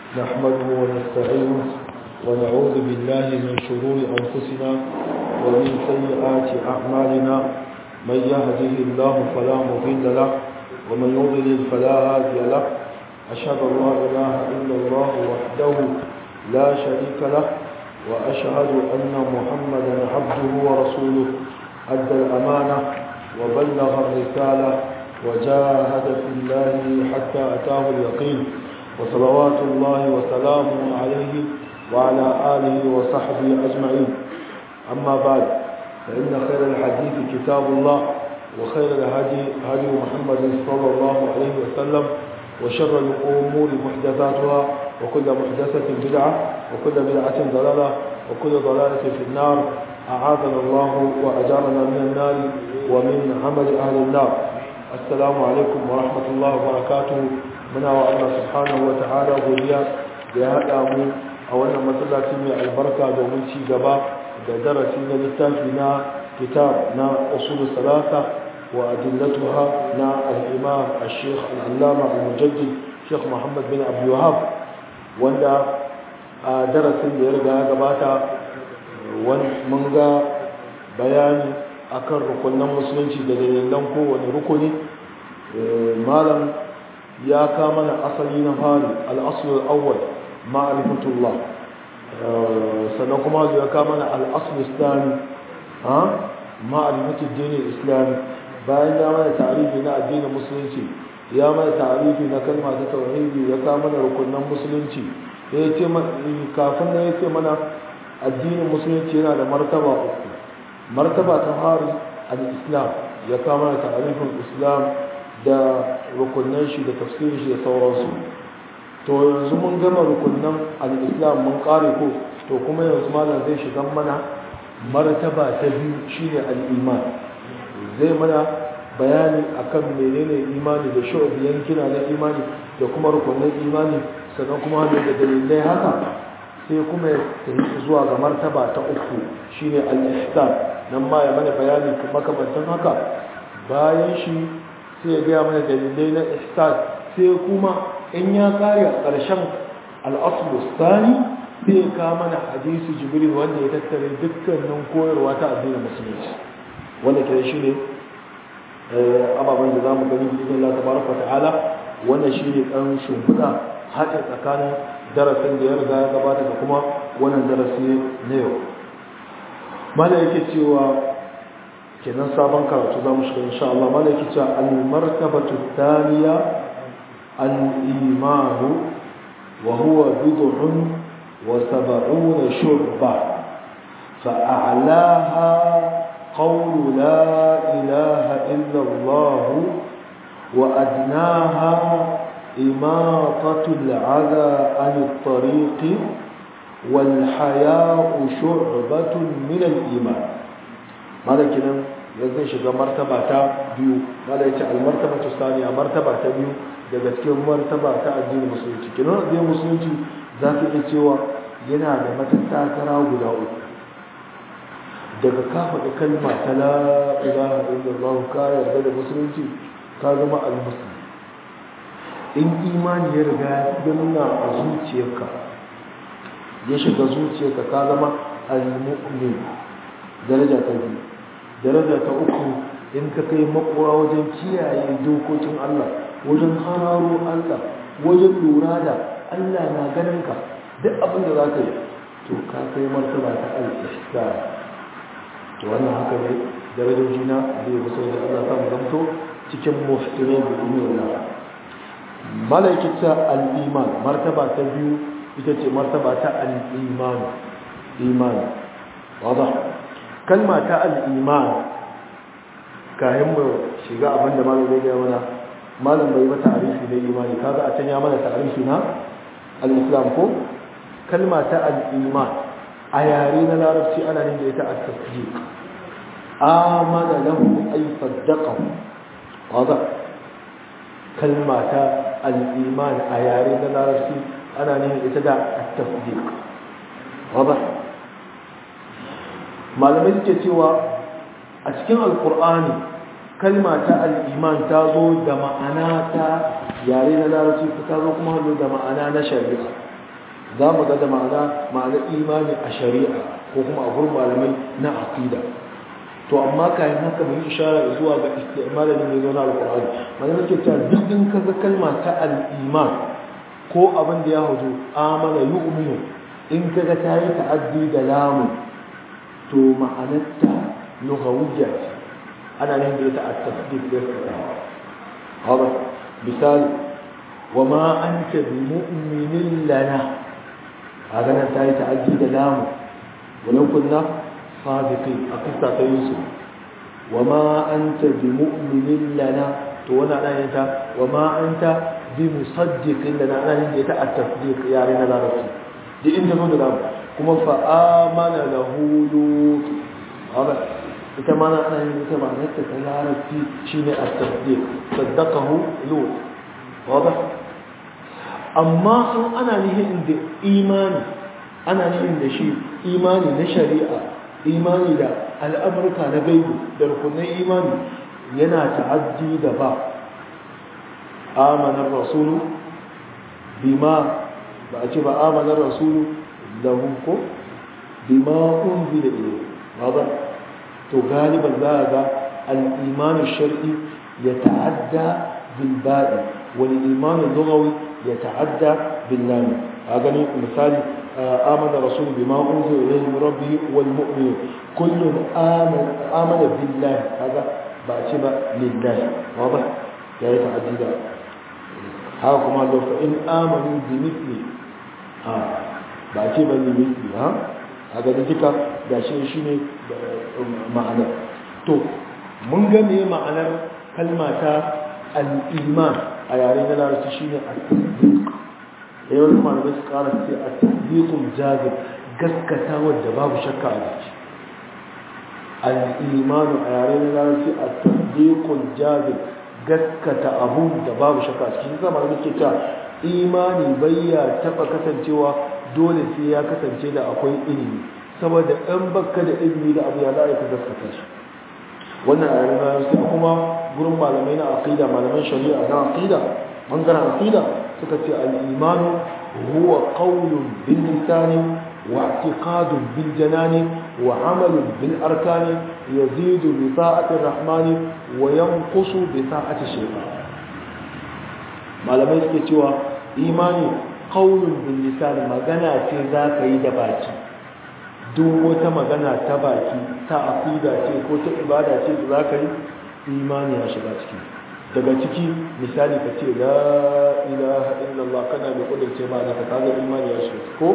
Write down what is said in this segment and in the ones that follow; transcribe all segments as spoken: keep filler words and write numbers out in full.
نحمده ونستعينه ونعوذ بالله من شرور أنفسنا ومن سيئات أعمالنا من يهده الله فلا مضل له ومن يضلل فلا هادي له أشهد أن لا إله إلا الله وحده لا شريك له وأشهد أن محمدا عبده ورسوله أدى الأمانة وبلغ الرسالة وجاهد في الله حتى أتاه اليقين وصلوات الله وسلامه عليه وعلى آله وصحبه أجمعين. أما بعد، فإن خير الحديث كتاب الله وخير الهدي هدي محمد صلى الله عليه وسلم وشر الأمور محدثاتها وكل محدثة بدعة وكل بدعة ضلالة وكل ضلالة في النار. أعاذنا الله وأجارنا من النار ومن عمل أهل النار. السلام عليكم ورحمة الله وبركاته. muna wa Allah subhanahu wa ta'ala godiya da ya haɗa mu a wannan masallaci mai albarka domin ci gaba da darasi na littafi na kitab na usul salasa wa adillatuha na al-imam al-sheikh al-allama al-mujaddid sheikh Muhammad bin Abdul Wahhab, wanda a darasin da ya riga ya gabata mun ga bayani akan rukunin musulunci da dalilan kowane rukuni. malam ya kama na asali na fari al'asul al'awwal ma'arifatullah, sannan kuma ya kama na al'asul islami ma'arifatun dinin islami. bayan ya mana tarihi na addinin musulunci, ya mana tarihi na kalma ta tauhidi, ya kama na rukunan musulunci. ya ce kafin na ya ce mana addinin musulunci yana da martaba uku. martaba ta fari al-islam, ya kama na tarihin islam da rukunan shi da tafsirin shi da sauransu. To yanzu mun gama rukunan al-islam mun kare ko, to kuma yanzu malam zai shiga mana martaba ta biyu shine al-iman. zai mana bayani akan menene imani da shu'ubiyan kina na imani da kuma rukunan imani, sannan kuma da dalilai haka sai kuma ya tafi zuwa ga martaba ta uku shine al-ihsan. nan ma ya mana bayani makamantan haka. bayan shi sai ya gaya mana dalilai na ihsan, sai kuma in ya kare a ƙarshen al'asulu sani sai ya kawo mana hadisi jibril wanda ya tattare dukkanin koyarwa ta addinin musulunci, wanda ke shi ne ababen da za mu gani bikin Allah tabaraka ta'ala. wannan shi ne ɗan shimfiɗa haɗin tsakanin darasin da ya riga ya gabata da kuma wannan darasi na yau. mala yake cewa kenan sabon karatu za mu shiga insha Allah. malaki cewa al-martabatu thaniya al-iman wa huwa bid'un wa sab'una shu'ba fa a'laha qawlu la ilaha illa Allah wa adnaha imatatu al-'adha 'an at-tariq wal haya'u shu'batun min al-iman. malaki nan yanzu shiga martaba ta biyu. malaki al-martaba ta saniya, martaba ta biyu daga cikin martaba ta addinin musulunci. kenan addinin musulunci za ka iya cewa yana da matattakara guda uku. daga ka faɗi kalma ta la ilaha illallah ka yarda da musulunci, ka zama al-muslim. in imani ya riga ya nuna a zuciyarka, ya shiga zuciyarka, ka zama al-mu'min. daraja ta biyu. daraja ta uku, in ka kai makura wajen kiyaye dokokin Allah, wajen hararo Allah, wajen lura da Allah na ganin ka duk abin da za ka yi, to ka kai martaba ta al-ihsan. to wannan haka ne darajoji na da ya kusa da Allah samu zamto cikin muhtimin da umar. malaikata al-iman, martaba ta biyu ita ce martaba ta al-iman. iman wadah. kalma ta al'iman, kayan mu shiga abinda malam zai gaya mana, malam bai mata tarihi da imani, kaga a can ya mana tarihi na al'islam ko. kalma ta al'iman a yare na larabci ana yin da ita a tasdiq. amana lahu ay saddaqahu. wadah. kalma ta al'iman a yare na larabci ana yin ita da tasdiq. wadah. malamai suke cewa a cikin alkur'ani kalma ta al'iman ta zo da ma'ana ta yare na larabci, ta zo kuma da ma'ana na shari'a. za mu ga da ma'ana ma'anar imani a shari'a ko kuma a gurin malamai na aqida to amma kayan haka mun ishara zuwa ga istimalin da zo na alqur'ani malamai ke cewa duk in ka ga kalma ta al-iman ko abin da ya hudu amana yu'minu in ka ga ta yi ta'addi da lamu to ma'anarta lughawiyya ana nan da ita at-tasdiq da kasawa hada misal وما أنت بمؤمن لنا هذا نتاي تعدي دلام ولو كنا صادقين أقصى يوسف وما أنت بمؤمن لنا تونا أنت وما أنت بمصدق لنا أنا نجيت التصديق يا رينا لا رسول دي إنت من دلام كما فآمن له لوط هذا إذا ما أنا أنا نجيت ما نجيت لا رسول شيء التصديق صدقه لوط واضح amma in ana nihin da imani ana nihin da shi imani na shari'a imani da al'amurka na gaibu da rukunin imani yana ta'addi da ba amanar rasulu bima ba a ce ba amanar rasulu da hunko bima unzila ilayhi ba to galiban za a ga al'imanin shari'i ya ta'adda bil ba'i wal imanin lugawi يتعدى باللام هذا مثال آمن الرسول بما أنزل إليه من ربه والمؤمن كل آمن آمن بالله هذا بأتب لله واضح لا يتعدى ذا هذا كما لو فإن آمنوا بمثله ها بأتب لمثله ها هذا ذكر ده شيء شيء معنى تو من جميع معنى كلمة الإيمان a yare na larabci shi ne a tasdiq yawon malamai su kara ce a tasdiqun jazib gaskata wadda babu shakka a jiki al'imanu a yare na larabci a tasdiqun jazib gaskata abu da babu shakka a cikin zama da nake ta imani bayya taba kasancewa dole sai ya kasance da akwai ilimi saboda ɗan bakka da ilimi da abu ya za a yi ka gaskata shi wannan a yare na larabci kuma gurin malamai na aqida malaman shari'a na aqida bangaren aqida suka ce al-imanu huwa qawlun bil lisani wa i'tiqadun bil janani wa 'amalun bil arkani yazidu bi ta'ati ar-rahmani wa yanqusu bi ta'ati shaytan malamai suke cewa imani qawlun bil lisani magana ce za ka yi da baki duk wata magana ta baki ta aqida ce ko ta ibada ce da za ka yi imani ya shiga ciki daga ciki misali ka ce la ilaha illallah kana da kudurce ma da kaga imani ya shiga ko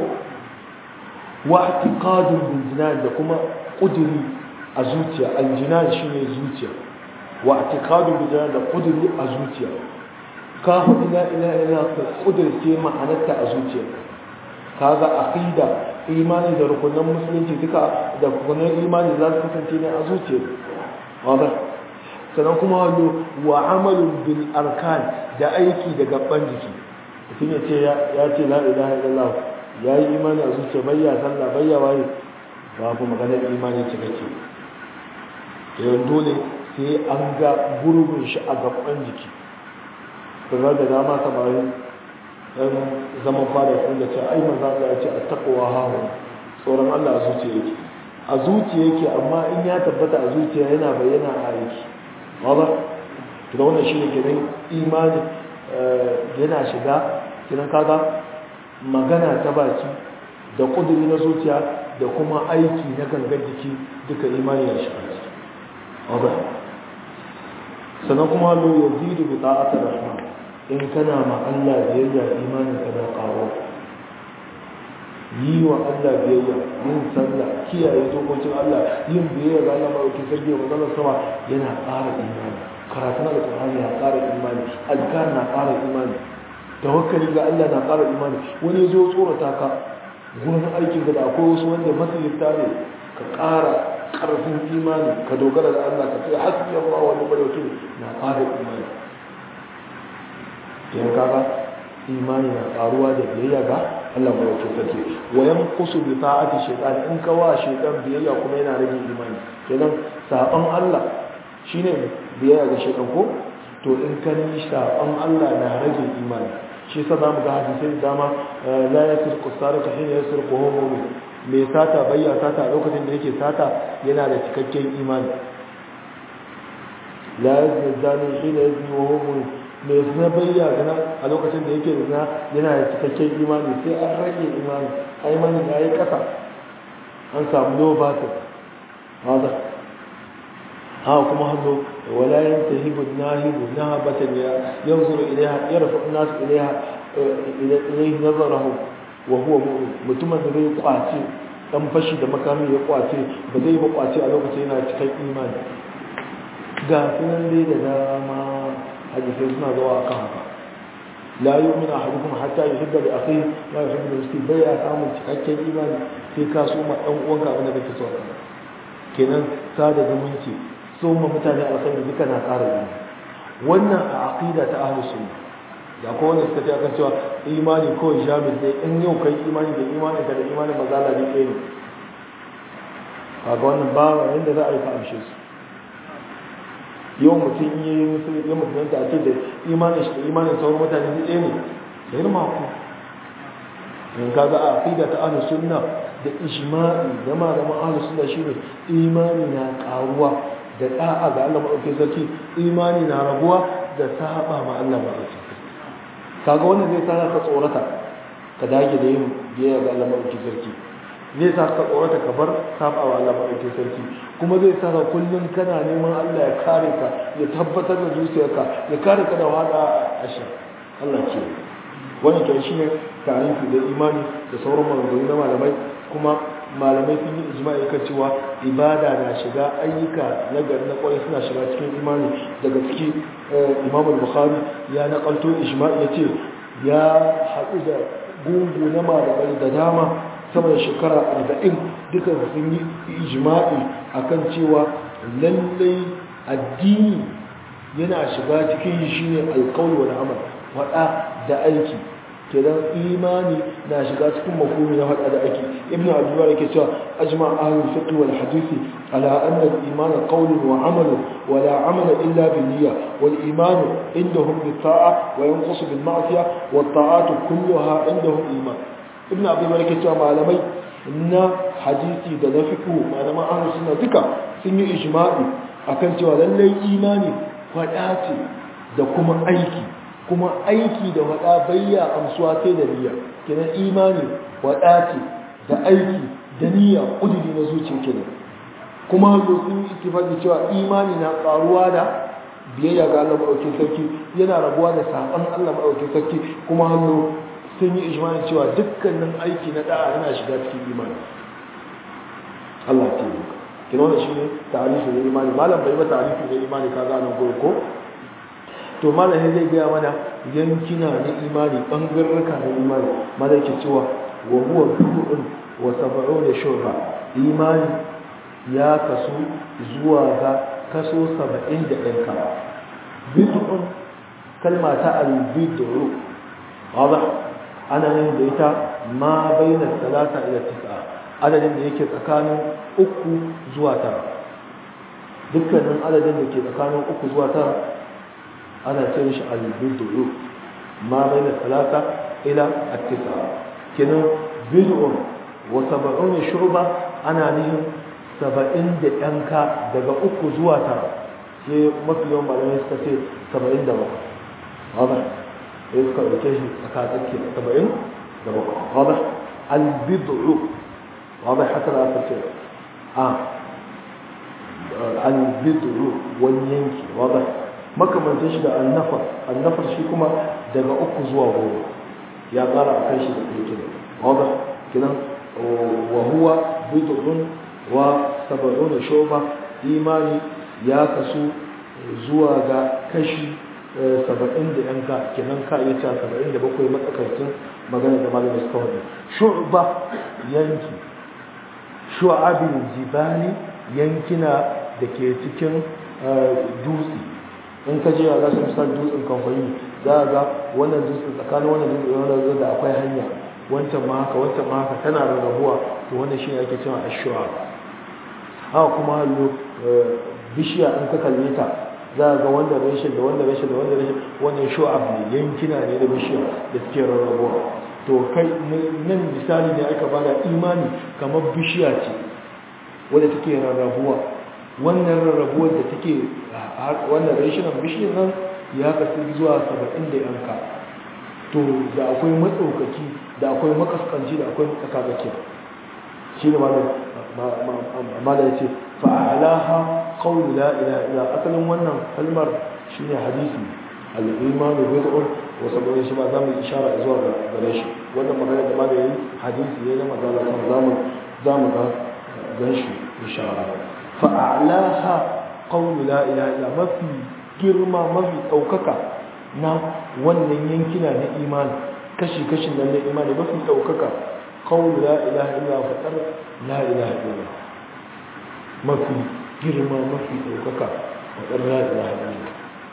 wa i'tiqadun bil jinan da kuma kuduri a zuciya al jinan shine zuciya wa i'tiqadun bil jinan da kuduri a zuciya ka hudu la ilaha illallah ka kudurce ma'anarta a zuciya kaga aqida imani da rukunin musulunci duka da rukunin imani za su kasance ne a zuciya wanda sannan kuma hallo wa amalun bil arkan da aiki da gaban jiki mutum ya ce ya ce la ilaha illallah ya yi imani a zuciya bayya sallah bayya waye babu maganar imani cikakke yawan dole sai an ga gurbin shi a gaban jiki kuma da dama samari dan zaman fada sun da ce ai maza Allah ya ce attaqwa hahu tsoron Allah a zuciya yake a zuciya yake amma in ya tabbata a zuciya yana bayyana a aiki wadda da wannan shi ne kenan imani yana shiga kinan kaga magana ta baki da kuduri na zuciya da kuma aiki na gangar jiki duka imani ya shiga ciki wadda sannan kuma lo yazidu bi ta'ati rahman in kana ma Allah biyayya imanin ka da ƙaro yi wa Allah biyayya yin sallah kiyaye dokokin Allah yin biyayya ga Allah mai sarki wa manzon sama yana ƙara imani karatun alƙur'ani na ƙara imani azkar na ƙara imani tawakkali ga Allah na ƙara imani wani zo tsorata ka gurin aikin da akwai wasu wanda masalita ne ka ƙara ƙarfin imani ka dogara da Allah ka ce hasbi Allah wa ni'mal wakil na ƙara imani yan kaga imani na ƙaruwa da biyayya ga Allah mai wakil sarki wa yanqusu bi ta'ati shaytan in ka wa shaytan biyayya kuma yana rage imani kenan saban Allah shine biyayya ga shaytan ko to in ka ni saban Allah na rage imani shi yasa zamu ga hadisi da dama la yasriqu sariqu hina yasriqu huwa mu'min mai sata bayya sata a lokacin da yake sata yana da cikakken imani la yazni zani hina yazni wa huwa mu'min mai zina bayya gana a lokacin da yake zina yana da cikakken imani sai an rage imani imani ya yi kasa an samu low battle hada ha kuma hannu wala yantahibu nahibu nahabatan ya yanzuru ilaiha yarfa an-nas ilaiha ilayhi nazarahu wa huwa mu'min mutumin da zai kwace dan fashi da makami ya kwace ba zai ba kwace a lokacin yana cikin imani ga sunan dai da dama hadisi suna zuwa akan haka la yu'minu ahadukum hatta yuhibba li akhihi ma yuhibbu li nafsihi bai ya samu cikakken imani sai ka so ma dan uwanka abin da kake so kenan sada zumunci so ma mutane alkhairi duka na ƙara imani wannan a aqida ta ahlus sunna da ko wanda suka ce akan cewa imani ko jami'i dai in yau kai imani da imani da imani mazala ne kai ne kaga wannan ba yanda za a yi ka amshe su yau mutum yi musu ya mutunta a ce da imanin shi da imanin sauran mutane ne ɗaya ne da yin mako in kaga a aqida ta ahlus sunna da ijma'i da malaman ahlus sunna shine imani na karuwa da da'a ga Allah madaukakin sarki imani na raguwa da saba ma Allah madaukakin sarki kaga wannan zai sa ka tsorata ka dage da yin biyayya ga Allah madaukakin sarki zai sa ka tsorata ka bar saba wa Allah madaukakin sarki kuma zai sa ka kullun kana neman Allah ya kare ka ya tabbatar da zuciyarka ya kare ka da wada asha Allah ce wannan kai shine tarihi da imani da sauran maganganu na malamai kuma malamai sun yi ijma'i kan cewa ibada na shiga ayyuka na gari na kwarai suna shiga cikin imani daga ciki Imam Bukhari ya nakalto ijma'i yace ya haɗu da gungu na malamai da dama sama da shekara arba'in duka sun yi ijma'i akan cewa lallai addini yana shiga cikin shi ne alƙawli wal amal wada da aiki kenan imani na shiga cikin mafhumi na hada da aiki ibn abdullah yake cewa ajma ahlul fiqh wal hadith ala anna al iman qawlun wa amal wa la amal illa bi niyya wal iman indahum bi ta'a wa yanqus bil ma'siyah wat ta'atu kulluha indahum iman ibn abdullah yake cewa malamai na hadisi da na fiqh malaman ahlus sunna duka sun yi ijma'i akan cewa lallai imani fada ce da kuma aiki kuma aiki da wada bayya amsuwa sai da niyya kenan imani wada ce da aiki da niyya kudiri na zuciya kenan kuma hallo sun yi ittifaqi cewa imani na karuwa da biyayya ga Allah madaukakin sarki yana rabuwa da saban Allah madaukakin sarki kuma hallo sun yi ijma'i cewa dukkanin aiki na da'a yana shiga cikin imani Allah ya yi kina wannan shine ta'arifi da imani malam bai ba ta'arifi da imani kaga nan gobe ko to malamin zai gaya mana yankina na imani bangarraka na imani malaki cewa wa huwa bid'un wa sab'una shu'ba imani ya kasu zuwa ga kaso saba'in da ɗan kama bid'un kalma ta al-bid'u wada ana yin da ita ma baina salata ila tis'a adadin da yake tsakanin uku zuwa tara dukkanin adadin da ke tsakanin uku zuwa tara ana ce shi al-bid'u ma bayna salata ila at-tis'a kenan bid'un wa sab'una shu'ba ana nihin saba'in da yanka daga uku zuwa tara sai mafi yawan malamai suka ce saba'in da bakwai hada sai suka dauke shi tsakatsaki saba'in da bakwai hada al-bid'u hada haka da aka ce a al-bid'u wani yanki hada makamantar shi da annafar annafar shi kuma daga uku zuwa goma ya kara a kan shi da ɗauke da wadda kinan wa huwa bid'un wa sab'una shu'ba imani ya kasu zuwa ga kashi saba'in da yanka kinan ka iya cewa saba'in da bakwai matsakaicin magana da malamin suka wani shu'ba yanki shu'abin jibali yankina da ke cikin dutse in ka je a za su misal dutsen kamfani za a ga wannan dutsen tsakanin wannan dutsen wannan dutsen da akwai hanya wancan ma haka wancan ma haka tana rarrabuwa to wannan shi ake cewa ashuwa haka kuma hallo bishiya in ka kalle ta za ga wanda rashin da wanda rashin da wanda rashin wannan shu'ab ne yankina ne da bishiya da suke rarrabuwa to kai nan misali ne aka bada imani kamar bishiya ce wadda take rarrabuwa wannan rarrabuwar da take wannan rashinan bishiyar nan ya kasu zuwa saba'in da yanka to da akwai matsaukaki da akwai makaskanci da akwai matsakakaki shi ne mala ya ce fa'alaha qawlu la ilaha illa asalin wannan kalmar shine hadisi al-imanu bid'un wa sab'un shi ba zamu ishara zuwa gare shi wannan magana da mala yayi hadisi ne na magana kan zamu zamu ga gan shi insha Allah fa'alaha qawlu la ilaha illa mafi girma mafi daukaka na wannan yankina na imani kashi-kashin nan na imani mafi ɗaukaka kawai la ilaha illa faɗar la ilaha illa mafi girma mafi ɗaukaka faɗar la ilaha illa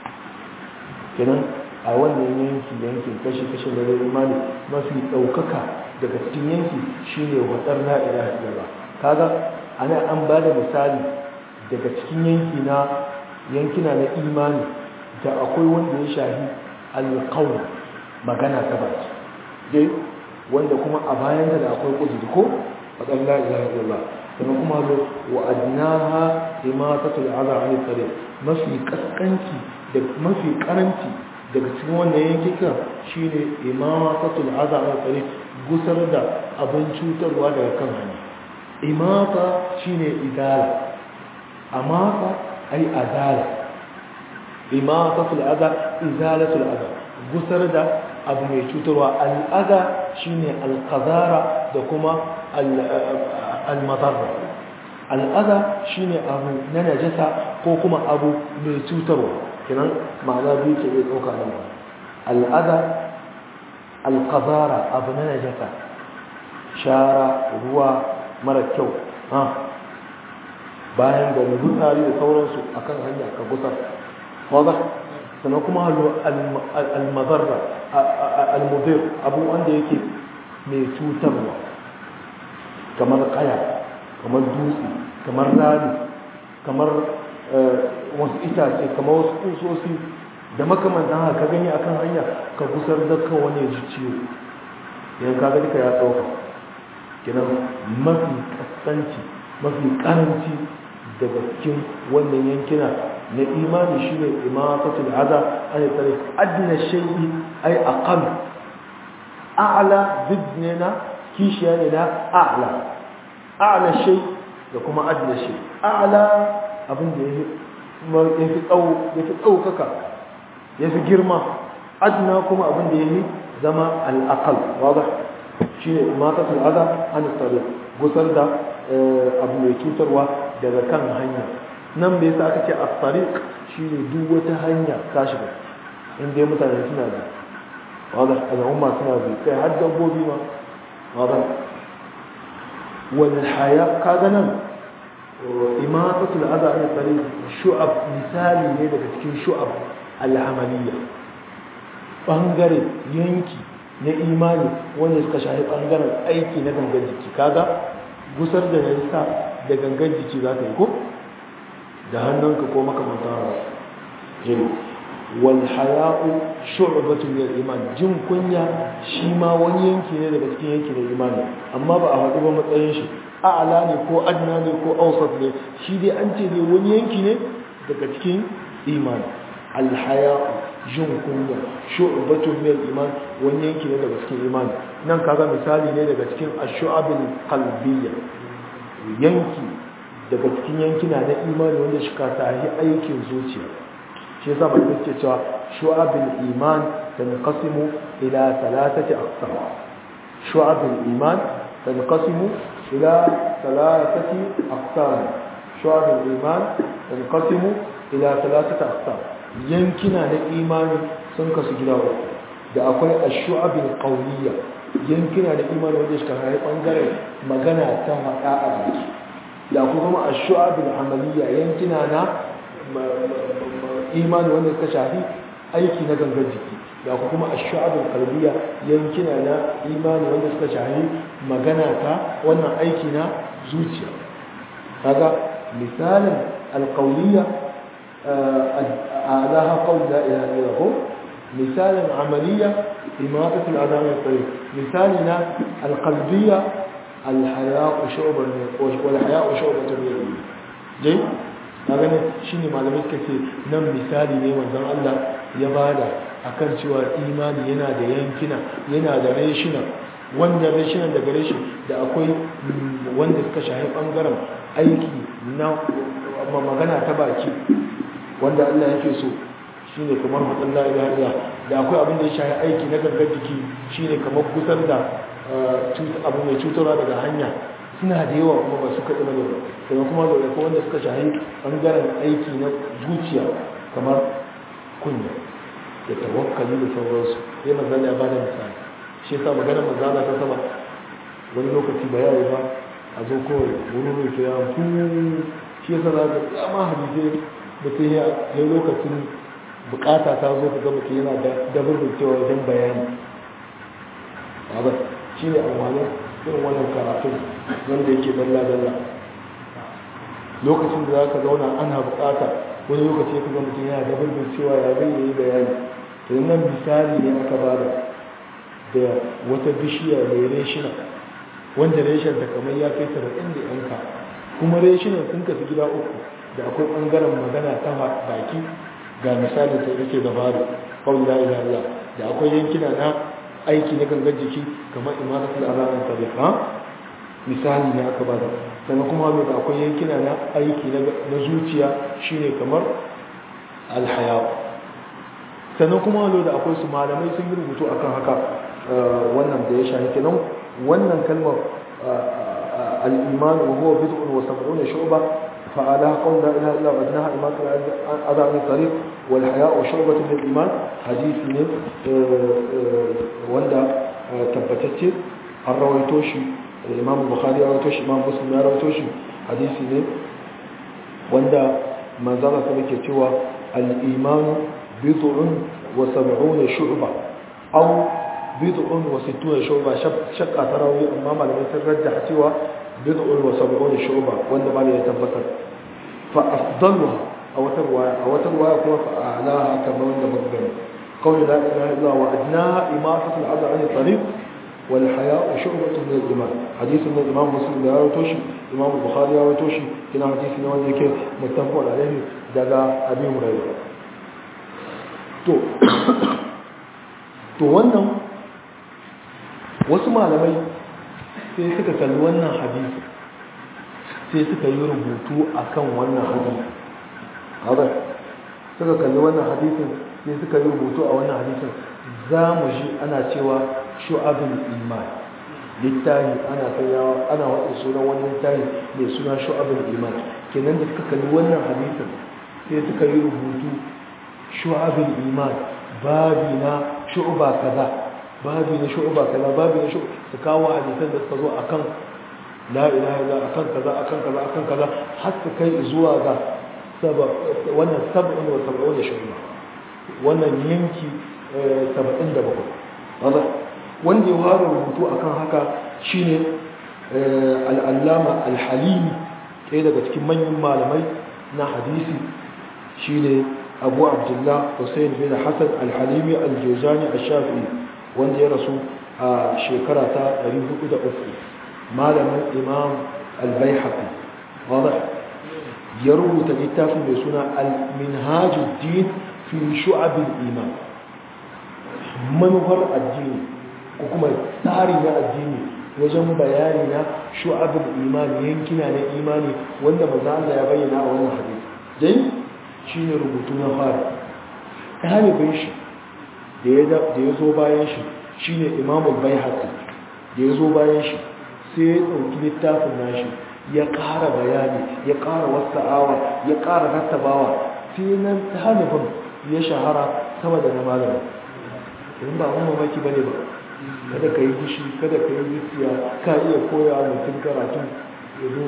kenan a wannan yanki yankin kashi-kashin nan na imani mafi ɗaukaka daga cikin yanki shine faɗar la ilaha illa kaga ana an ba da misali daga cikin yanki na yankina na imani da akwai wanda ya shahi alƙawar magana ta baki dai wanda kuma a bayan da akwai ƙudiri ko faɗin la ilaha illallah sannan kuma zo wa adnaha imatatul adha an tariq mafi kaskanci da mafi karanci daga cikin wannan yankin shine imatatul adha an tariq gusar da abin cutarwa daga kan hanya imata shine idala amata ai adala imatatul adha izalatul adha gusar da abu mai cutarwa al'ada shine alqadara da kuma al-madarra al'ada shine abu na najasa ko kuma abu mai cutarwa kenan ma'ana biyu ke iya dauka nan al'ada alqadara abu na najasa shara ruwa mara kyau ha bayan da rutsari da sauransu akan hanya ka gusar واضح sannan kuma al-madarra al-mudir abu wanda yake mai cutarwa kamar kaya kamar dutse kamar rami kamar wasu itace kamar wasu kusosi da makamantan haka gani akan hanya ka gusar da kan wani ji ciwo yan kaga duka ya dauka kenan mafi kasanci mafi karanci daga cikin wannan yankina na imani shine imatatul adha ay tariq adna shay'i ay aqam a'la bidna kishiya ne na a'la a'la shay da kuma adna shay a'la abin da yake yafi tsawo yafi tsaukaka yafi girma adna kuma abin da yake zama al-aqal wadah shine imatatul adha an tariq gusar da abu mai cutarwa daga kan hanya nan bai sa aka ce as-sariq shine duk wata hanya ka shiga inda mutane suna bi wanda al'umma suna bi kai har dabbobi ma wanda wal haya kaga nan imatatul adha an tariq shu'ab misali ne daga cikin shu'ab al-amaliyya bangare yanki na imani wanda suka shahi bangaren aiki na gangan jiki kaga gusar da nisa da gangan jiki za ta yi ko da hannunka ko makamantar jini wal haya'u shu'batun min al-iman jin kunya shi ma wani yanki ne daga cikin yanki na imani amma ba a haɗu ba matsayin shi a'la ne ko adna ne ko awsat ne shi dai an ce ne wani yanki ne daga cikin imani al haya'u jin kunya shu'batun min al-iman wani yanki ne daga cikin imani nan kaga misali ne daga cikin ash-shu'abil qalbiyya yanki daga cikin yankina na imani wanda shi ka tahi aikin zuciya shi yasa mai yake cewa shu'abul iman tanqasimu ila thalathati aqsam shu'abul iman tanqasimu ila thalathati aqsam shu'abul iman tanqasimu ila thalathati aqsam yankina na imani sun kasu gida uku da akwai ash-shu'abul qawliyya yankina da imani wanda shi ka tahi bangaren magana ta hada a baki da kuma a shu'abul amaliyya yankina na imani wanda suka shafi aiki na gangan jiki da kuma a shu'abul qalbiyya yankina na imani wanda suka shafi magana ta wannan aiki na zuciya kaga misalin alqawliyya أعلاها قول لا إله إلا هو. مثالا عملية إماتة الأذى عن الطريق. مثالنا القلبية الحياء شعبة والحياء شعبة من الإيمان. جيد؟ هذا شيء معلومات كثير. نم مثالي ne manzon Allah ya bada akan cewa imani yana da yankina, yana da reshina, wanda reshinan daga reshi da akwai wanda suka shahi bangaren aiki na magana ta baki wanda Allah yake so shine kamar mutum la ilaha illa, da akwai abin da ya shahi aiki na gangar jiki shine kamar kusar da abu mai cutarwa daga hanya. Suna da yawa kuma ba su kaɗi bane ba, daga kuma da ko wanda suka shahi ɓangaren aiki na zuciya kamar kunya da tawakkali da sauransu. Sai manzala ya bada misali, shi yasa maganar manzala ta sama wani lokaci ba yayi ba a zo kawai wani rufe ya fu shi yasa za ka ya ma hadisai mutum ya yi lokacin bukata ta zo ka ga mutum yana da dabarin cewa wajen bayani ba shi ne amfanin irin wannan karatun wanda yake dalla-dalla. Lokacin da za ka zauna ana bukata wani lokaci ya kuma mutum yana dabarin cewa ya zai yi bayani. To nan misali ne aka bada da wata bishiya mai reshina wanda reshen ta kamar ya kai saba'in da yanka, kuma reshinan sun kasu gida uku da akwai ɓangaren magana ta baki ga misali ta yake da bada kawai la ilaha illa, da akwai yankina na aiki na gangan jiki kamar imaratul azamin tariqa misali ne aka bada, sannan kuma mai da akwai yankina na aiki na zuciya shine kamar alhaya, sannan kuma lo da akwai su malamai sun yi rubutu akan haka. Wannan da ya shahi kenan wannan kalmar al-iman wa huwa bid'un wa sab'una shu'ba fa'ala qawl la ilaha illa huwa imaratul azamin tariq wal haya'u shu'batun min al-iman. hadisi ne wanda tabbatacce an rawaito shi, imam bukhari ya rawaito shi, imam muslim ya rawaito shi. hadisi ne wanda manzala ta yake cewa al-iman bid'un wa sab'una shu'ba aw bid'un wa sittuna shu'ba, shakka tarawi amma malamai sun rajjaha cewa bid'un wa sab'una shu'ba wanda malai ya tabbatar. fa afdaluha aw tarwaya aw tarwaya kuma fa a'laha kama wanda magana قول لا إله إلا الله وأدناها إماتة الأذى عن الطريق والحياء شعبة من الإيمان. حديث من الإمام مسلم لا يوتوشي، الإمام البخاري لا يوتوشي، كنا حديث من ذلك متفق عليه دغا أبي هريرة. تو to wannan wasu malamai sai suka kalli wannan hadisi sai suka yi rubutu akan wannan hadisi. haka suka kalli wannan hadisin sai suka yi rubutu a wannan hadisin. za mu ji ana cewa shu'abul iman, littahi ana sanyawa ana wata sunan wani littahi mai suna shu'abul iman. kenan da suka kalli wannan hadisin sai suka yi rubutu shu'abul iman, babi na shu'ba kaza, babi na shu'ba kaza, babi na shu'ba, su kawo hadisan da suka zo akan la ilaha illa akan kaza akan kaza akan kaza har su kai zuwa ga wannan sab'un wa sab'un shu'ba, wannan yanki saba'in da bakwai. wanda ya fara rubutu akan haka shine al-allama al-halimi, ɗaya daga cikin manyan malamai na hadisi shine abu abdullah hussein bin hassan al-halimi al-juzani al-shafi'i, wanda ya rasu a shekara ta ɗari hudu da uku. malamin imam al-baihaqi wadda ya rubuta littafin mai suna al-minhajuddin fi shu'abil iman, manufar addini ko kuma tsari na addini wajen bayani na shu'abul iman, yankina na imani wanda manzo Allah ya bayyana a wannan hadisi. dai shine rubutu na fara ɗalibin shi da ya da ya zo bayan shi shine Imam al-Baihaqi. da ya zo bayan shi sai ya dauki littafin nashi ya ƙara bayani, ya ƙara wasa'awa, ya ƙara rattabawa, sai nan ɗalibin ya shahara sama da na malama. in ba mun mamaki bane ba, kada ka yi gishi, kada ka yi zuciya, ka iya koya mutum karatu ya zo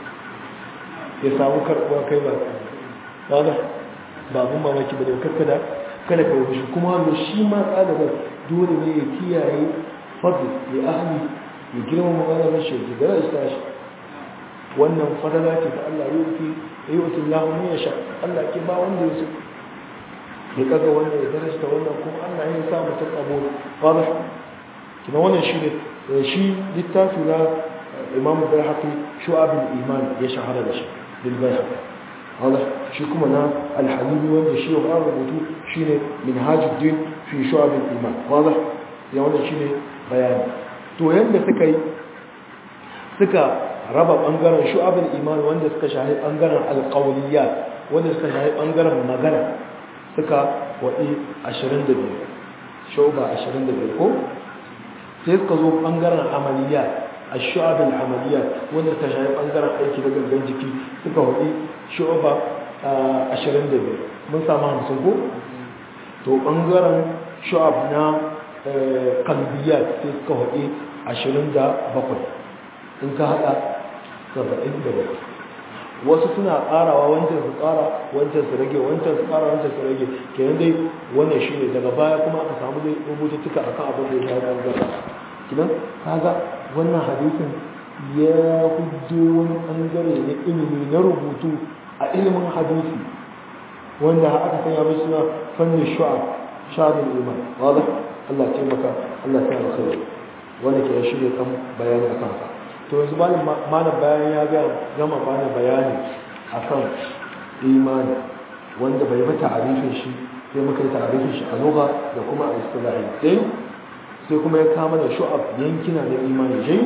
ya samu karɓuwa kai ba ba ba mun mamaki bane, kada kada ka yi gishi. kuma shi ma ɗalibin dole ne ya kiyaye fadl ya ahli ya girma maganar shi da gara shi tashi wannan fadala ce ta Allah yuti yuti Allah man yasha Allah ke ba wanda ya so ya kaga wannan ya darasta wannan kuma Allah ya sa mutum abu fara kina wannan shi ne shi littafi na Imam Bayhaqi Shu'ab al-Iman ya shahara da shi bil Bayhaqi hada shi kuma na al-Halili wanda shi ya rubutu shine Minhajuddin fi Shu'ab al-Iman hada ya wannan shine bayani to yanda suka yi suka raba bangaren Shu'ab al-Iman wanda suka shahi bangaren al-qawliyat wanda suka shahi bangaren magana suka waɗi ashirin da biyu shuba ashirin da biyu ko sai suka zo ɓangaren amaliya a shu'abin amaliya wanda ta shayi ɓangaren aiki da gangan jiki suka waɗi shuba ashirin da biyu mun samu hamsin ko to ɓangaren shu'ab na kalbiya sai suka waɗi ashirin da bakwai in ka haɗa saba'in da bakwai wasu suna karawa wancan su kara wancan su rage wancan su kara wancan su rage kenan dai wannan shi ne daga baya kuma aka samu dai rubututtuka akan abin da ya shafi gaba kinan kaga wannan hadisin ya hujjo wani bangare na ilimi na rubutu a ilimin hadisi wanda aka sanya mai suna fannin shu'ab sha'abul iman wala Allah ya maka Allah ya sa alkhairi wanda ke shi ne kan bayani akan haka to yanzu malam bayan ya gama bani bayani akan imani wanda bai mata ta'arifin shi sai muka yi ta'arifin shi a lugha da kuma a istilahi sai sai kuma ya kama da shu'ab yankina na imani jai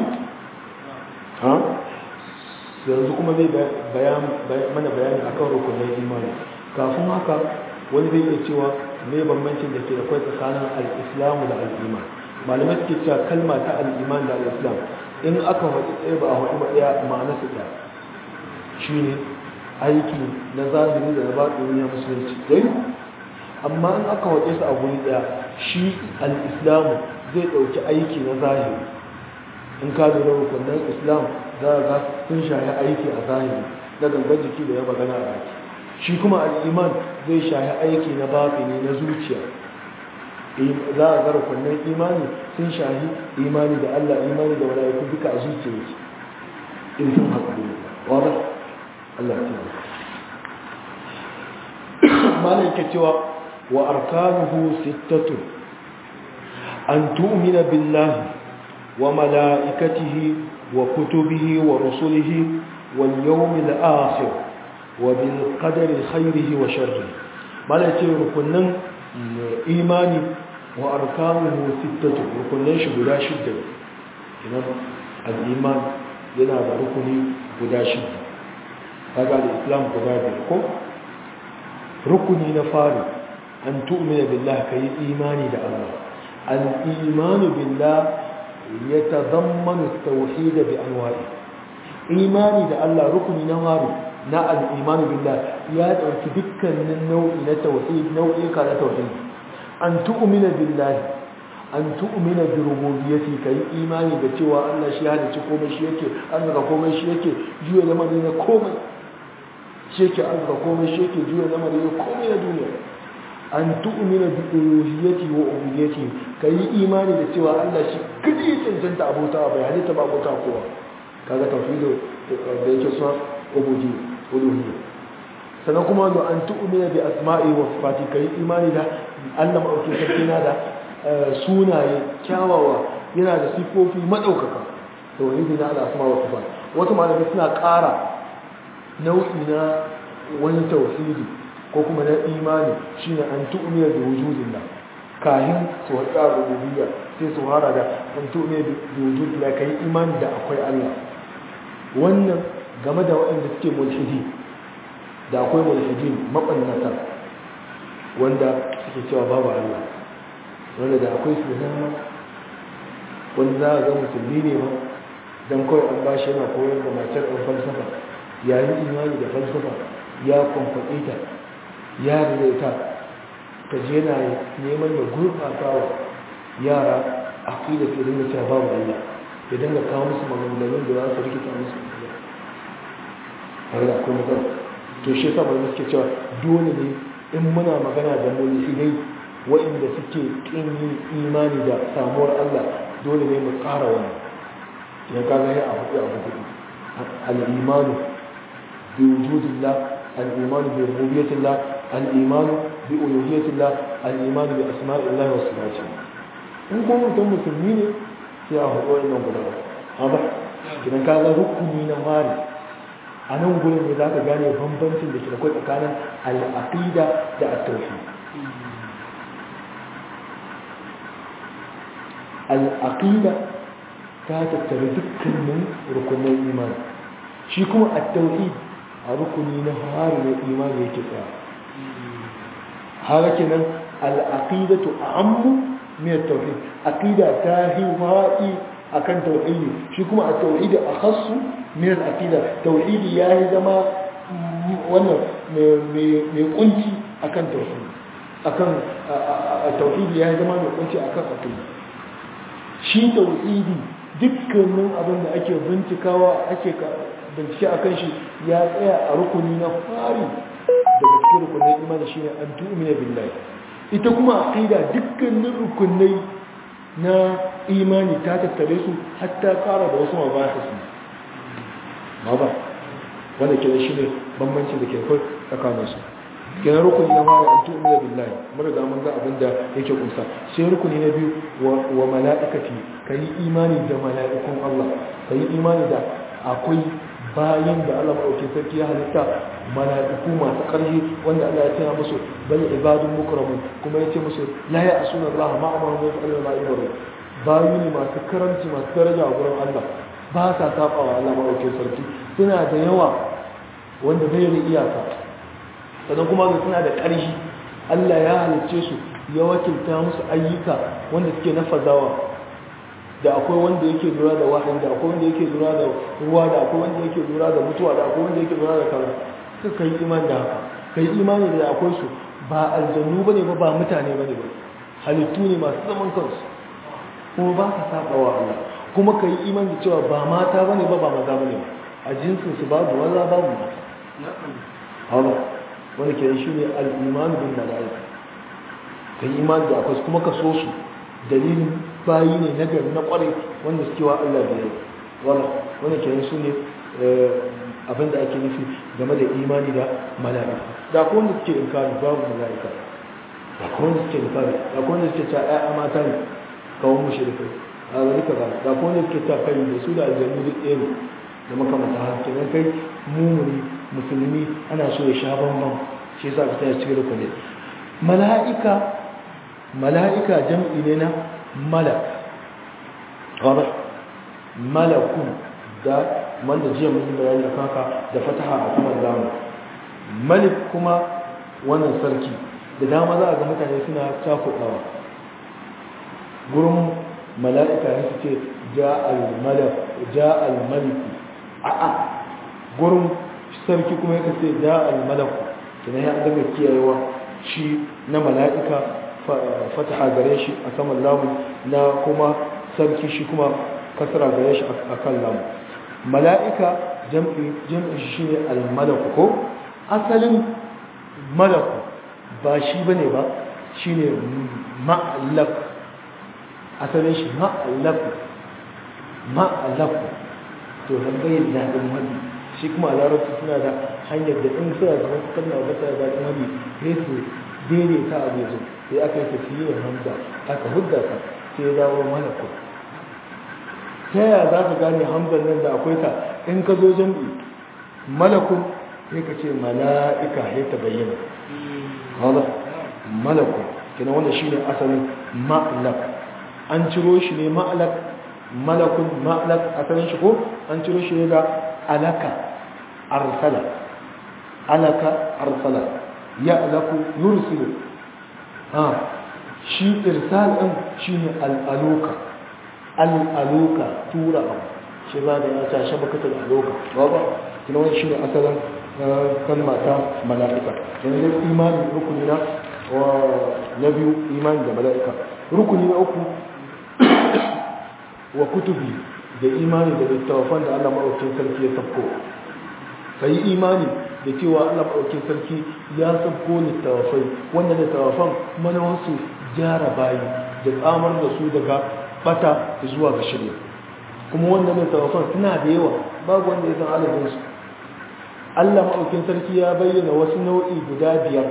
ha yanzu kuma zai bayan mana bayani akan rukunin imani kafin haka wani zai iya cewa me bambancin da ke da kwai tsakanin al-islamu da al-iman malamai suke cewa kalma ta al-iman da al-islam in aka waɗi ɗaya ba a waɗi ba ɗaya ma'ana su ɗaya shi ne aiki na zahiri da na baɗin ya musulunci dai amma in aka waɗe su a guri ɗaya shi al'islamu zai ɗauki aiki na zahiri in ka lura rukunan islam za ga sun shahi aiki a zahiri na gangan jiki da ya magana a aiki shi kuma al'iman zai shahi aiki na baɗini na zuciya za a ga rukunan imani sun shahi imani da Allah imani da mala'iku duka a zuciya yake in sun haka ne wadda Allah ya ce malaka cewa wa arkanuhu sittatu an tu'mina billahi wa mala'ikatihi wa kutubihi wa rusulihi wal yawmil akhir wa bil qadari khairihi wa sharrihi malaka rukunan imani wa arkanuhu sittatu rukunin shi guda shidda idan al-iman yana da rukuni guda shidda kaga al-islam guda biyar ko rukuni na fari an tu'mina billahi kai imani da Allah al-iman billah yatadammanu at-tauhid bi anwa'i imani da Allah rukuni na fari na al-iman billah ya dauki dukkanin nau'i na tauhid nau'i ka na tauhid an tu'mina billahi an tu'mina bi rububiyyati kai imani da cewa Allah shi halicci komai shi yake arzika komai shi yake juya lamarin na komai shi yake arzika komai shi yake juya lamarin na komai na duniya an tu'mina bi uluhiyyati wa ubudiyyati kai imani da cewa Allah shi kadi cancanta abota bai halitta ba abota kowa kaga tauhidu da yake so ubudi uluhiyya sannan kuma da an tu'mina bi asma'i wa sifati kai imani da Allah maɗauki sarki na da sunaye kyawawa yana da sifofi maɗaukaka da wani dina da asma wa sifat wata malamai suna ƙara nau'i na wani tauhidi ko kuma na imani shine an tu'mina da wujudin da kahin su wata rububiyya sai su hara da an tu'mina da wujudin da kai imani da akwai Allah wannan game da waɗanda suke mulhidi da akwai mulhidin mabannata wanda suke cewa babu Allah wanda da akwai su dama wanda za a ga musulmi ne ma don kawai an ba shi yana koyar da matar ɗan falsafa yayin imani da falsafa ya kwamfaɗe ta ya rarraita ka je yana neman ya gurɓata wa yara a fi da su dinga cewa babu Allah ya dinga kawo musu maganganun da za su rikita musu har da akwai matsala to shi yasa mai suke cewa dole ne in muna magana da mulhidai waɗanda suke ƙin yin imani da samuwar Allah dole ne mu ƙara wani ya kaga ya abu ya abu kuɗi al-imanu bi wujudillah, al-imanu bi rububiyyatillah, al-imanu bi uluhiyyatillah, al-imanu bi asma'illah wa sifatihi. in kuma mutum musulmi ne sai a haɗu wannan guda ba idan ka ga rukuni na fari a nan gurin ne za ka gane bambancin da ke da kai tsakanin al-aqida da at-tauhid. al-aqida ta tattare dukkanin rukunin imani, shi kuma at-tauhid a rukuni na fari na imani yake tsaya. haka kenan al-aqidatu a'ammu min at-tauhid, aqida ta hi wa'i akan tauhidi, shi kuma at-tauhid akhassu min al-aqida, tauhidi yayi zama wannan mai kunci akan tauhidi, akan tauhidi yayi zama mai kunci akan aqida. shi tauhidi dukkanin abin da ake bincikawa ake bincike akan shi ya tsaya a rukuni na fari daga cikin rukunin imani shine an tu'mina billahi. ita kuma aqida dukkanin rukunai na imani ta tattare su hatta fara da wasu mabahisi ma ba wanda ke shi ne bambanci da ke kai tsakanin su. kenan rukuni na fara an tu'mina billahi mun riga mun ga abin da yake kunsa. sai rukuni na biyu wa mala'ikati, kai imani da mala'ikun Allah, kai imani da akwai bayin da Allah maɗauki sarki ya halitta mala'iku masu ƙarfi wanda Allah ya tana musu bal ibadun mukramun, kuma ya ce musu la ya asuna Allah ma amara wa yaf'alu ma yu'maru. bayu ne masu karanci masu daraja a gurin Allah, ba sa saba wa Allah maɗauki sarki, suna da yawa wanda bai da iyaka, sannan kuma suna da ƙarfi. Allah ya halicce su ya wakilta musu ayyuka wanda suke nafazawa, da akwai wanda yake lura da wahayi, da akwai wanda yake lura da ruwa, da akwai wanda yake lura da mutuwa, da akwai wanda yake lura da kaza. sai kai imani da haka, kai imani da akwai su, ba aljannu bane ba ba mutane bane ba, halittu ne masu zaman kansu, kuma ba ka saba wa Allah. kuma kai imani da cewa ba mata bane ba ba maza bane ba, a jinsin su babu maza babu mata. Allah wanda ke shi ne al-iman bin malaika, kai imani da akwai kuma ka so su, dalilin bayi ne na gari na kwarai wanda suke wa Allah biyar. wala wanda ke su ne abinda ake nufi game da imani da mala'ika. da kuma wanda suke inkari babu mala'ika, da kuma wanda suke inkari, da kuma wanda suke ta ƴaƴa mata ne kawon mushrikai a gari kaza, da kuma wanda suke ta kai da su da aljannu duk ɗaya ne da makamata haske. dan kai mumuni musulmi ana so ya sha bambam, shi yasa ka tsaya cikin rukuni. mala'ika mala'ika jam'i ne na malak, wadda malakun da wanda jiya mutum bayani a kaka da fataha a kuma zamu. malik kuma wannan sarki, da dama za a ga mutane suna cakuɗawa gurin mala'ika ne su ce ja al-maliku, a'a gurin sarki kuma ya kace ja al-malaku, kina ya daga kiyayewa shi na mala'ika fataha gare shi a saman lamu, na kuma sarki shi kuma kasara gare shi a kan lamu. mala'ika jam'i shi ne al-malaku, ko asalin malaku ba shi bane ba, shi ne ma'alak, asalin shi ma'alaku ma'alaku. to hangayin daɗin wani shi kuma a larabci suna da hanyar da in suna da wasu kalma ba ta daɗin wani sai su daidaita a bezo, sai aka yi tafiye hamza aka hudda ka sai ya dawo malaku. ta yaya za ka gane hamzan nan da akwai ta? in ka zo jam'i malakun sai ka ce mala'ika ya ta bayyana wadda malakun kina wanda shi ne asalin ma'alak, an ciro shi ne ma'alak, malakun ma'alak asalin shi ko an ciro shi ne da alaka arsala, alaka arsala ya alaku yursilu. ha shi irsal ɗin shi ne al'aluka, al'aluka tura abu, shi za da ya ta shabakatar aluka ba kina wani shi ne asalin kalma ta mala'ika. yanzu imanin rukuni na na biyu, imani da mala'ika. rukuni na uku wa kutubi, da imani da littafan da Allah maɗaukin sarki ya sabko. ka yi imani da cewa Allah maɗaukin sarki ya sabko littafai, wanda littafan manawarsu gyara bayi da tsamar da su daga bata zuwa ga shirya. kuma wannan littafan suna da yawa babu wanda ya san adadin su Allah maɗaukin sarki ya bayyana wasu nau'i guda biyar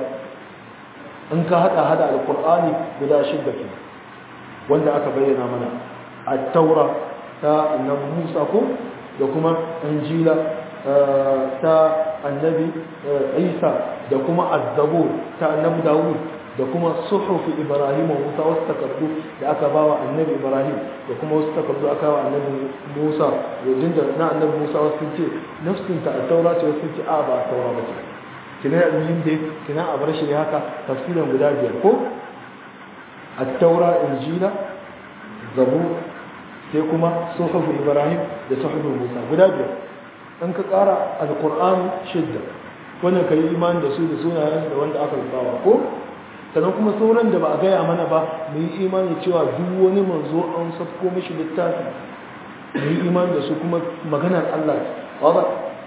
in ka hada hada alqur'ani guda shidda ke wanda aka bayyana mana at-taura ta annabi Musa ko da kuma injila ta annabi Isa da kuma az-zabur ta annabi Dawud da kuma suhuf Ibrahim wa Musa wasu takardu da aka bawa annabi Ibrahim da kuma wasu takardu aka bawa annabi Musa yadda da na annabi Musa wasu ce nafsin ta at-taura ce wasu ce a ba at-taura ba ce kina yin da kina a bar shi haka tafsirin guda biyar ko at-taura injila zabur sai kuma suhuf Ibrahim da suhuf Musa guda biyar an ka kara al-Qur'ani shidda wannan kai imani da su da sunayen da wanda aka rubawa ko sannan kuma sauran da ba a gaya mana ba mu yi imani cewa duk wani manzo an safko mishi littafi mu yi imani da su kuma maganar Allah ba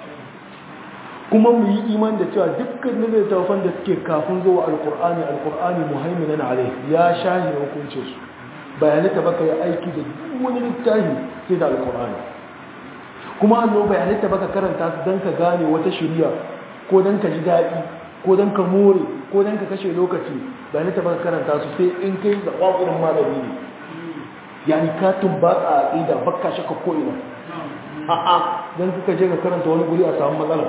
kuma mu yi imani da cewa dukkan littattafan da suke kafin zuwa alkur'ani alkur'ani muhaiminan alaihi ya shahi hukuncin su bayanai baka yi aiki da duk wani littafi sai da alkur'ani kuma anno bayanai baka karanta su dan ka gane wata shari'a ko dan ka ji daɗi ko dan ka more ko dan ka kashe lokaci ba ne ta baka karanta su sai in kai da kwakurin malami ne yani ka tumba a aqida bakka shaka ko ina a a dan kuka je ka karanta wani guri a samu matsala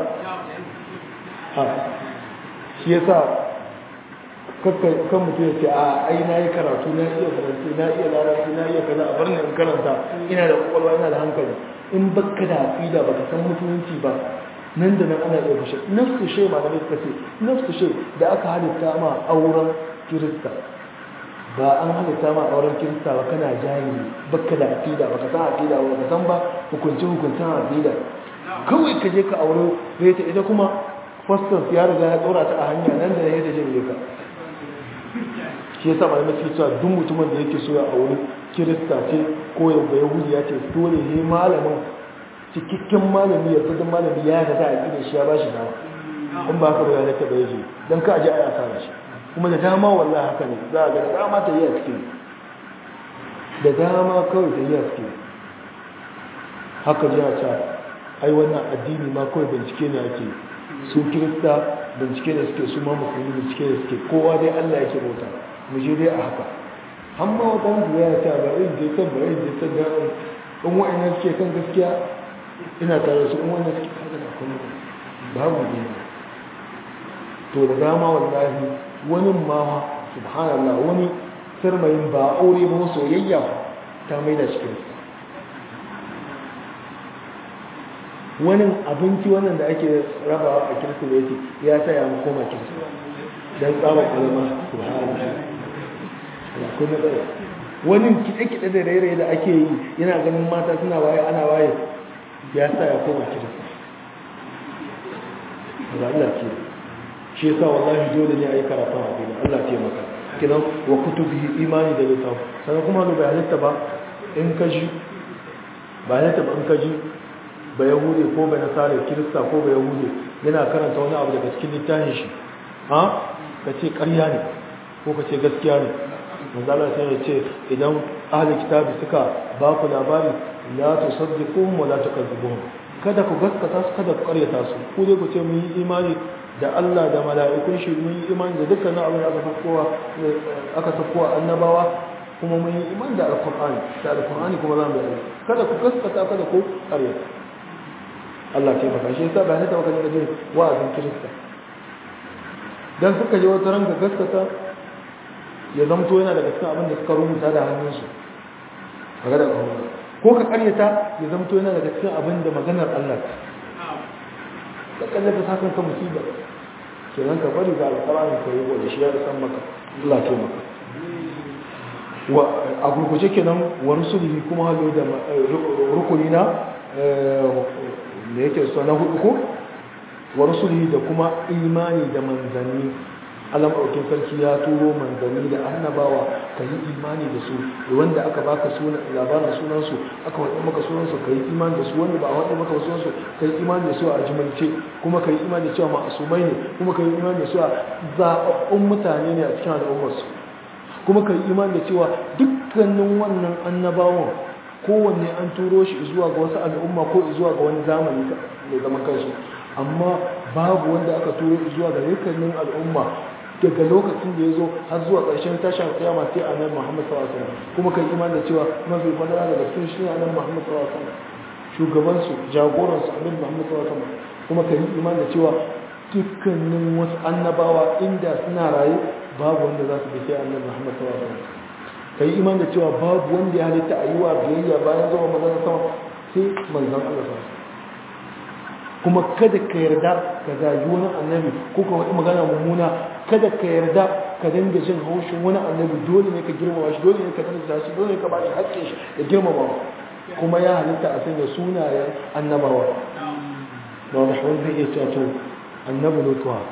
ha shi yasa kakka kan mutum ya ce a ai na yi karatu na iya karatu na iya larabci na iya kaza a barni in karanta ina da kwakwalwa ina da hankali in bakka da aqida baka san mutunci ba nan da nan ana iya fushe nafsu shi ma da suka ce nafsu shi da aka halitta ma auren kirista ba an halitta ma auren kirista ba kana jahili baka da aqida baka san aqida ba baka san ba hukunci hukuncin aqida kawai ka je ka aure sai ta ita kuma faston ya riga ya tsora ta a hanya nan da nan ya je ka shi yasa malamai suke cewa duk mutumin da yake so ya aure kirista ce ko ya yahudi ya ce dole ne malamin cikakken malami ya fadin malami ya ga za a ƙi shi ya ba shi dama in ba haka bayanai ta bai ji don ka aji a yi asara shi kuma da dama wallahi haka ne za a ga da dama ta yi a cikin da dama kawai ta yi a cikin haka ji a ce ai wannan addini ma kawai bincike ne ake su kirista bincike da suke su ma musulmi bincike da suke kowa dai allah yake bauta mu je dai a haka amma wadansu ya ce ba irin je kan ba irin je kan ga in wa'annan suke kan gaskiya ina tare su wanda suke kada da kuma babu ne to da dama wallahi wani ma subhanallah wani sarmayin ba aure ba soyayya ta mai da cikin wani abinci wannan da ake rabawa a kirsimeti ya sa ya koma kirsimeti don tsawon kalma subhanallah kuma tsara wani kiɗe-kiɗe da rairaye da ake yi yana ganin mata suna waye ana waye ya sa ya koma kirista da Allah ce shi yasa wallahi dole ne a yi karatun addini Allah ce maka kinan wa kutubihi imani da littafi sannan kuma ba halitta ba in ka ji ba halitta ba in ka ji ba yahude ko ba nasara kirista ko ba yahude yana karanta wani abu daga cikin littafin shi ha ka ce ƙarya ne ko ka ce gaskiya ne manzala sai ya ce idan ahli kitabi suka ba ku labari la tusaddiquhum wa la tukazzibuhum kada ku gaskata su kada ku karyata su ku dai ku ce mun yi imani da Allah da mala'ikun shi mun yi imani da dukkan abin da aka sakowa aka sakowa annabawa kuma mun yi imani da alqur'ani da alqur'ani kuma za mu yi kada ku gaskata kada ku karyata Allah ce baka shi yasa ba ne ta baka da jin wa'azin kirista dan suka je wata ran ga gaskata ya zamto yana daga cikin abin da suka rubuta da hannunsu kaga da kuma ko ka karyata ya zamto yana daga cikin abin da maganar Allah ta kalle ta sakan ka musiba kenan ka bari ga alƙur'ani ka yi gode shi ya san maka Allah ya maka wa a gurguje kenan wa rusulihi kuma halo da rukunina ne yake so na hudu ko wa rusulihi da kuma imani da manzanni Allah maɗaukin sarki ya turo manzanni da annabawa ka yi imani da su wanda aka baka suna labarin sunansu aka waɗi maka sunansu ka yi imani da su wanda ba a waɗi maka sunansu ka yi imani da su a jimance kuma ka yi imani da cewa ma'asumai ne kuma ka yi imani da su a zaɓaɓɓun mutane ne a cikin al'ummarsu kuma ka yi imani da cewa dukkanin wannan annabawan kowanne an turo shi zuwa ga wasu al'umma ko zuwa ga wani zamani mai zama kanshi amma babu wanda aka turo zuwa ga dukkanin al'umma daga lokacin da ya zo har zuwa ƙarshen tashin kiyama sai annabi Muhammad sallallahu alaihi wasallam kuma kai imani da cewa mafi fadara daga cikin shi annabi Muhammad sallallahu alaihi wasallam shugaban su jagoran su annabi Muhammad sallallahu alaihi wasallam kuma kai imani da cewa dukkanin wasu annabawa inda suna raye babu wanda za su bi sai annabi Muhammad sallallahu alaihi wasallam kai imani da cewa babu wanda ya halitta ayyuwa biyayya bayan zuwa manzon sama sai manzon Allah sallallahu alaihi kuma kada ka yarda ka zagi wani annabi ko ka wani magana mummuna kada ka yarda ka dinga jin haushin wani annabi dole ne ka girmama shi dole ne ka tantance shi dole ne ka bashi haƙƙin shi da girmama kuma ya halitta a sanya sunayen annabawa da wani wanda zai iya cewa to annabi lutuwa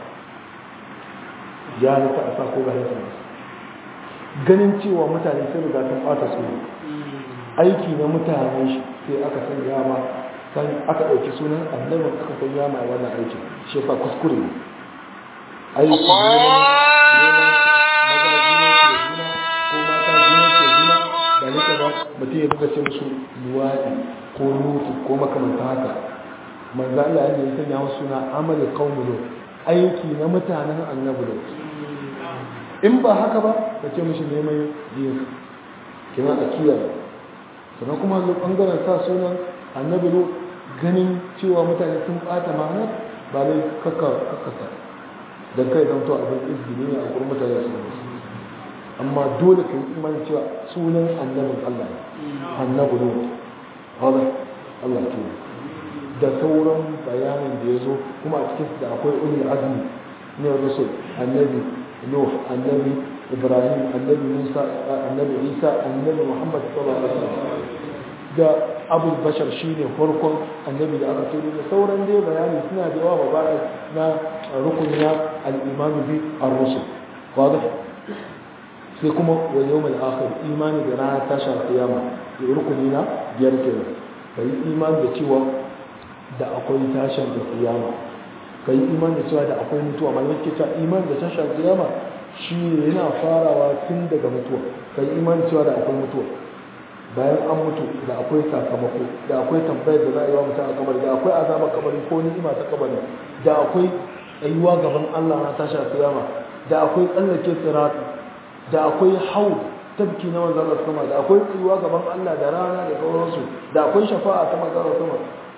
ya halitta a sa ko ga halitta ganin cewa mutane sun riga sun ɓata su aiki na mutanen shi sai aka sanya ma kan aka ɗauki sunan annabin aka san ya mai wannan aiki shi yasa kuskure ne aiki neman maza juna ke juna ko mata juna ke juna da nika ba mutum ya buga ce musu luwaɗi ko lutu ko makamanta haka manzo Allah ya yi sanya wasu suna amali qaumi lut aiki na mutanen annabi lut in ba haka ba ka ce mishi neman jinsi kina a kiyaye sannan kuma zo bangaren sa sunan annabi lut ganin cewa mutane sun bata ma'ana ba dai kaka kaka da kai zan to abin izgini ne a gurin mutane su amma dole ka yi imani cewa sunan annabin Allah annabi ne hada Allah ke da sauran bayanin da ya zo kuma a cikin da akwai ulul azmi ne rasul annabi nuh annabi ibrahim annabi musa annabi isa annabi muhammad sallallahu alaihi wasallam da abul bashar shine farkon annabi da aka turo da sauran dai bayani suna da yawa ba na rukuniya al-iman bi ar-rusul wadah sai kuma wa yawmal akhir imani da ranar tashar kiyama da rukunina biyar kenan kai imani da cewa da akwai tashar da kiyama kai imani da cewa da akwai mutuwa malamai ke cewa imani da tashar kiyama shi yana farawa tun daga mutuwa kai imani cewa da akwai mutuwa bayan an mutu da akwai sakamako da akwai tambayar da za a yi wa mutum a kabari da akwai azaba kabari ko ni'ima ta kabari da akwai tsayuwa gaban Allah na tashi a kiyama da akwai tsallake sirati da akwai hau tabki na manzon sama da akwai tsayuwa gaban Allah da rana da sauransu da akwai shafa'a ta manzon sama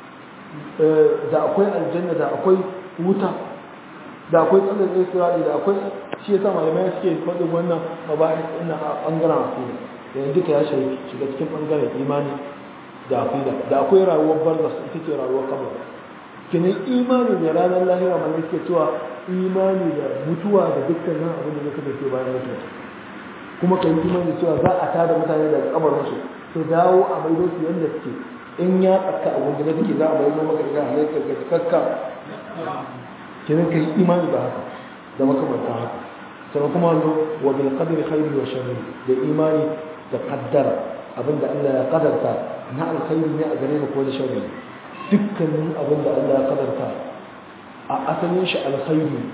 da akwai aljanna da akwai wuta da akwai tsallake sirati da akwai shi yasa malamai suke faɗin wannan mabahis ina a ɓangaren akida yanzu duka ya shiga cikin ɓangaren imani da aqida da akwai rayuwar barzakh ita ce rayuwar kabari kenan imani da ranar lahira mai suke cewa imani da mutuwa da dukkanin abin da zai kasance bayan mutuwa kuma kai imani da cewa za a tada mutane daga kabarin su su dawo a maido su yanda suke in ya tsaka abin da take za a maido maka ina halittar ka tsakka kenan kai imani da haka da makamantan haka sai kuma wa bil qadri khairi wa sharri da imani da kaddara abinda Allah ya kadarta na alkhairi ne a gare ka ko da sharri dukkanin abinda Allah ya kadarta a asalin shi alkhairi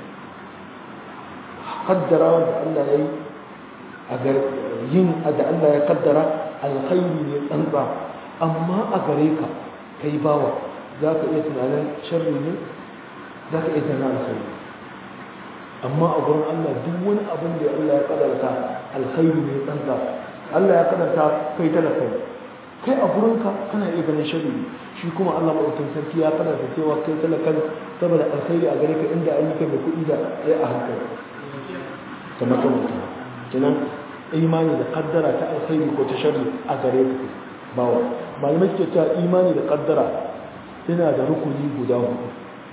kaddara wanda Allah ya yi a gare yin da Allah ya kaddara alkhairi ne tsantsa amma a gare ka kai bawa za ka iya tunanin sharri ne za ka iya tunanin alkhairi amma a gurin Allah duk wani abin da Allah ya kadarta alkhairi ne tsantsa Allah ya kadarta kai talaka kai a gurinka kana iya ganin sharri shi kuma Allah madaukakin sarki ya kadarta cewa kai talaka saboda alkhairi a gare ka inda ayyuka mai kuɗi da ya a hankali kamar kamar kenan imani da kaddara ta alkhairi ko ta sharri a gare ka bawa malamai ke cewa imani da kaddara yana da rukuni guda hudu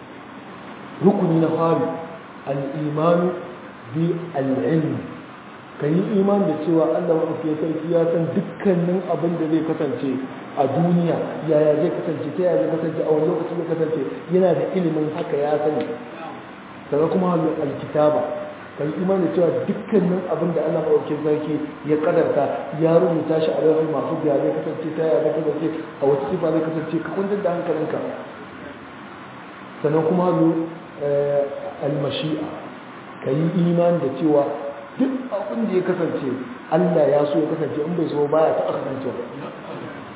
rukuni na fari al-imanu bi al-ilm ka yi iman da cewa Allah maɗauki sarki ya san dukkanin abin da zai kasance a duniya yaya zai kasance ta yaya zai kasance a wani lokaci zai kasance yana da ilimin haka ya sani daga kuma halin alkitaba ka yi iman da cewa dukkanin abin da Allah maɗauki sarki ya kadarta ya rubuta shi a rarrai masu biya zai kasance ta yaya zai kasance a wata sifa zai kasance ka kwantar da hankalinka sannan kuma halin almashi'a ka yi iman da cewa duk abin da ya kasance Allah ya so ya kasance in bai so baya ta kasance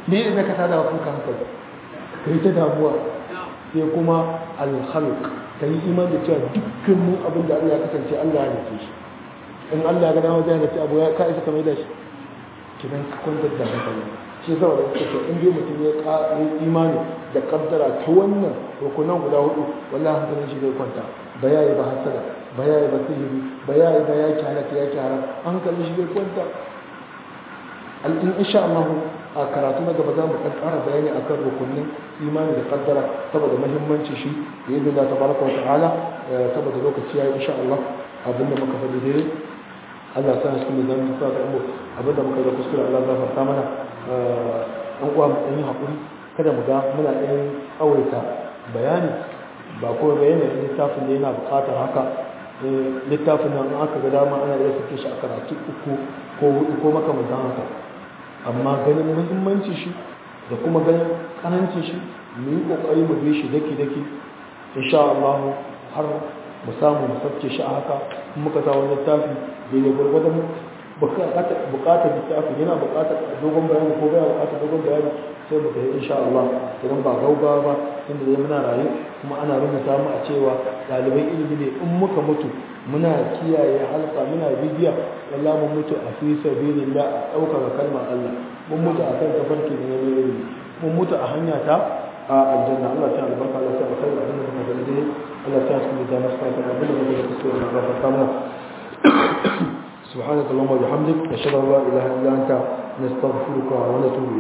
me ne ka tada wa kanka hankali kai ta damuwa sai kuma al-khalq kai iman da cewa dukkanin abin da Allah ya kasance Allah ya nufi shi in Allah ya ga dama zai nufi abu ya ka isa kamar da shi kidan ka kwantar da hankali shi yasa da suke in dai mutum ya ka imani da kaddara ta wannan rukunan guda hudu wallahi hankalin shi zai kwanta ba yayi ba hasada ba yayi ba sihiri ba yayi ba yaki halaka yaki haram hankalin shi zai kwanta al in insha Allah a karatu na gaba za mu ƙara bayani akan rukunin imani da kaddara saboda muhimmanci shi da yadda Allah tabaraka wa ta'ala saboda lokaci yayi insha Allah abinda muka faɗi dai Allah ya sa shi mu zama sa ta mu abinda muka ga kuskure Allah ya farta mana an kuwa mu yi hakuri kada mu ga muna ɗan tsawaita bayani ba ko bayani littafin da yana buƙatar haka littafin nan aka ga dama ana iya sake shi a karatu uku ko hudu ko makamantan haka amma ganin muhimmanci shi da kuma ganin kanancin shi mu yi kokari mu bi shi daki daki insha Allah har mu samu mu sauke shi a haka muka sa wani littafi da ne gurgurdan bukatar littafi yana bukatar dogon bayani ko baya bukatar dogon bayani sai mu kai insha Allah idan ba gaugawa ba inda dai muna rayu kuma ana rubuta mu a cewa dalibai ilimi ne in muka mutu muna kiyaye halka muna bibiya wallahi mun mutu a fi sabilillah a daukar kalmar Allah mun mutu a kan tafarki da neman ilimi mun mutu a hanya ta a aljanna Allah ta albarka Allah ta alkhairi abin da muka gani dai Allah ta cikin da nasu ta abin da muka kuskure da barka mana subhanaka allahumma wa bihamdik nashhadu an la ilaha illa anta nastaghfiruka wa natubu